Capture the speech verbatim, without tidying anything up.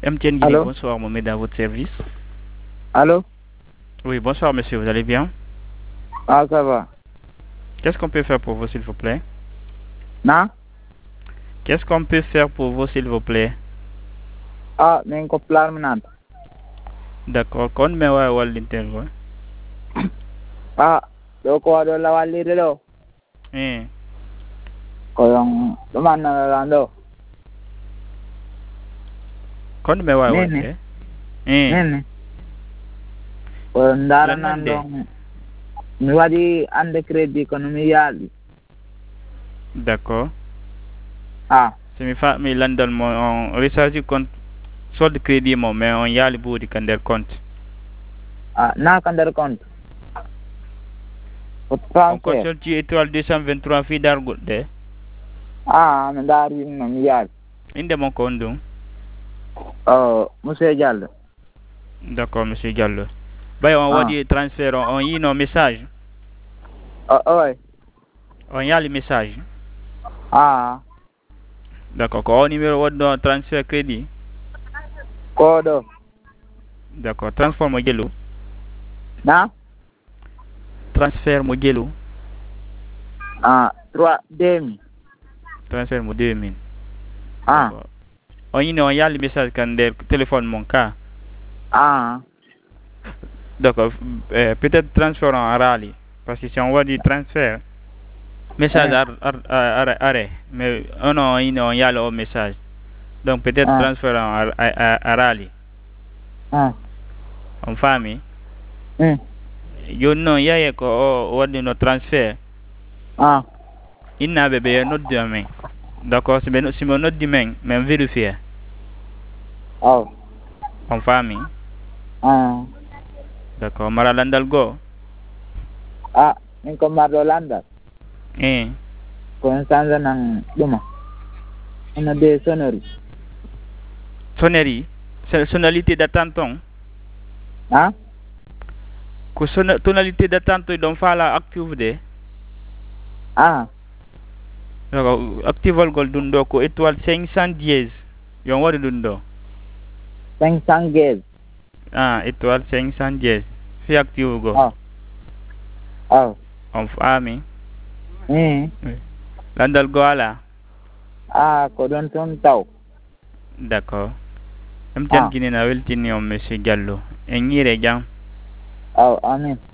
M T N Guinée, Allô? bonsoir, Mohamed, à votre service. Allô? Oui, bonsoir, monsieur, vous allez bien? Ah, ça va. Qu'est-ce qu'on peut faire pour vous, s'il vous plaît? Na? Qu'est-ce qu'on peut faire pour vous, s'il vous plaît? Ah, min ko planminanta. D'accord, kon me wa wallintel Ah, ɗo ko waɗo lawallire ɗo. Eh, Ko yon ɗum annanaɗan ɗo. kon me wa Nene. walte? Eh, Nene. Ko yon daranan lannande. ɗon. Mi waɗi ande crédit kono mi yaaɗi. D'accord. Ah, So mi fammi landal mo on recharge compte solde crédit mo mais on yaali buudi ka nder compte. ah, na ko nder compte. Ko On transfert. consulte étoile deux cent vingt-trois fi dargol de. Ah, mi daarino mi yaaɗi. Inde mon ko on ɗum. Oh, monsieur Diallo. D'accord, monsieur Diallo. Bay on Ah. waɗi transfert on, on yino message. Oh, oy. On yaali message. Ah, D'accord, ko o numéro waɗno transfert crédit. ko ɗo. D'accord, transfert mo jelu. Na? Transfert mo jelu. Ah, trois demi. Transfert mo deux mille. Ah, D'accord. On yino on yaali message kan nder téléphone mon ka. ah, D'accord, euh, peut-être transfert on arali. Parce que si on waɗi transfert, message Eh. ar ar ar are mais on on yino on yaala o message. Donc peut-être Ah. transfert on ar- a- a- arali. ah, On faami? hmm, Joni noon yaye ko o waɗino transfert. ah, Innaɓe ɓe yo noddu amen. D'accord, si ɓe simo noddi men min vérifier. oh, On faami? ah. D'accord, mara landal goo. Ah, min ko marɗo landal Eh, ko en change nan ɗuma ono de sonori. sonnerie. So- tonalité d'attente on. Ah, Ko sona- tonalité d'attente ɗon faala active de. ah, D'accord, activolgol ɗum ɗo ko étoile cinq cent dièse. Yon waɗi ɗum ɗo. cinq cent gauge. Ah, étoile cinq cent dièse. Fi active go. Oh, oh, On faami? hmm, Landal goo ala. ah, ko ɗon toon taw. D'accord. M T N Ah. Guinée na weltini on monsieur Diallo. En ñiire jam. Oh, amin.